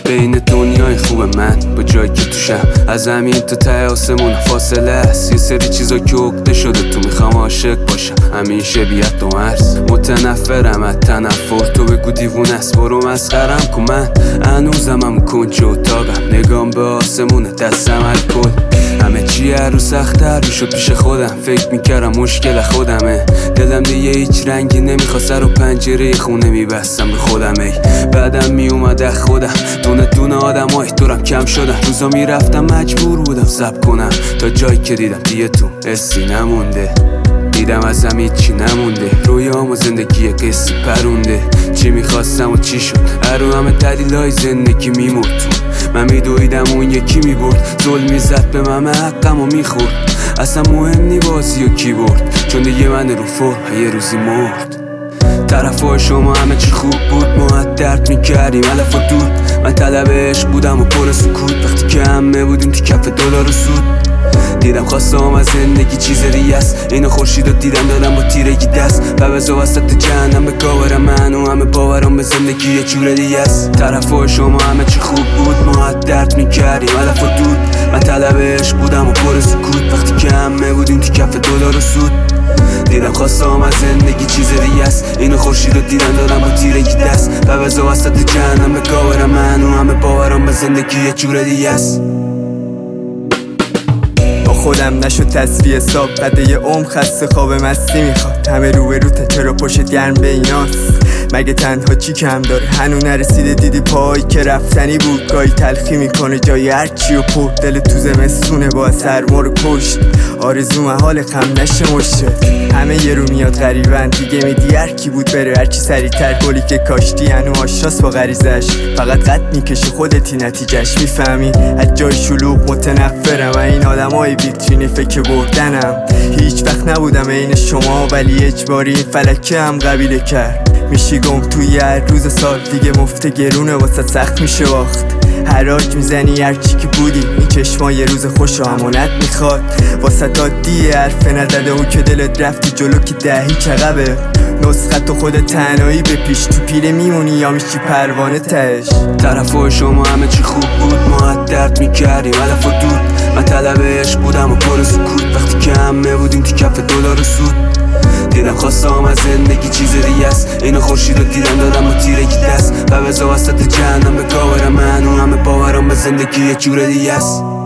بین دنیای خوب من با جایی که توشم، از زمین تا ته آسمون فاصله است. یه سری چیزا که عقده شده تو میخوام عاشق باشم، همیشه بیاد و مرز. متنفرم از تنفر، تو بگو دیوونه است برو مسخرم کن. من هنوزم هم کنج اتاقم، نگام به آسمونه دستم الکل. همه چی هر رو سخت‌تر میشد پیش خودم، فکر میکردم مشکل خودمه. دلم دیگه هیچ رنگی نمیخواست، سر و پنجره خونه میبستم به خودم. ای بعدم میومد از خودم، دونه دونه آدمای دورم کم شدن. روزا میرفتم مجبور بودم صبر کنم، تا جایی که دیدم دیگه تو حسی نمونده. دیدم ازم هیچی نمونده، رویام و زندگی قصی پرونده. چی میخواستم و چی شد، هرو همه دلیلای زندگی میمرد تو. من میدویدم اون یکی میبرد، ظلم میزد به من حقم و میخورد. اصلا مهم نی بازی و کی برد، چون دیگه من رو فرم یه روزی مرد. طرفای شما همه چی خوب بود، ما درد میکردیم علف و دود. من طلب عشق بودم و پر سکوت، وقتی که همه بودیم تو کف دلار و سود. دیدم خواستم از زندگی چیز دیگه است، اینو خورشید رو دیدم دادم با تیرگی دست. و بزا وسط جهنم به گاورم من و همه باورم به زندگی یه جور دیگه است. طرفای شما همه چی خوب بود، ما درد میکردیم علف و دود. من طلب عشق بودم و پر سکوت، وقتی که همه بودیم تو کف دلار و سود. دیدم خواستم از زندگی چیز دیگه است، اینو خورشید رو دیدم دادم با تیرگی دست. و بزا وسط جهنم به گاورم من و همه باورم به زندگی یه جور دیگه است. خودم نشد تصفیه حساب، بعد یه خسته خواب مستی میخواد. همه روبروته چرا پشت گرم به ایناست، مگه تنها چی کم داره؟ هنو نرسیده دیدی پایی که رفتنی بود. گاهی تلخی میکنه جای هرچی و پر، دل تو زمستونه با سرما رو کشت. آرزو محال خم نشه مشت، همه یه رو میاد غریبن دیگه. میدی هر کی بود بره هرچی سریعتر، گلی که کاشتی هنو آشاس با غریزش. فقط قد میکشه خودتی نتیجهش، میفهمی از جای شلوغ متنفرم. و این آدمای ویترینی فکر بردنم، هیچ وقت نبودم عین شما، ولی اجباری این فلکه هم قبیله کرد. میشی گم توی هر روز سال دیگه، مفت گرونه واسه سخت میشه باخت. حراج میزنی هرچی که بودی، این چشما یه روز خوش و امانت میخواد. واسه عادیه حرف نزده اون که دلت رفتی جلو که دهی چقبه. نسخت تو خود تنهایی به پیش، تو پیله میمونی یا میشی پروانه تهش. طرفای شما همه چی خوب بود، ما درد میکردیم علف و دود. من طلب عشق بودم و پر سکوت، وقتی که همه بودیم تو کف دلار و سود. دیدم خواستم از زندگی چیز دیگه است، اینو خورشید رو دیدم دادم با تیرگی دست. و بزا وسط جهنم به گاورم من و همه باورم به زندگی یه جور دیگه است.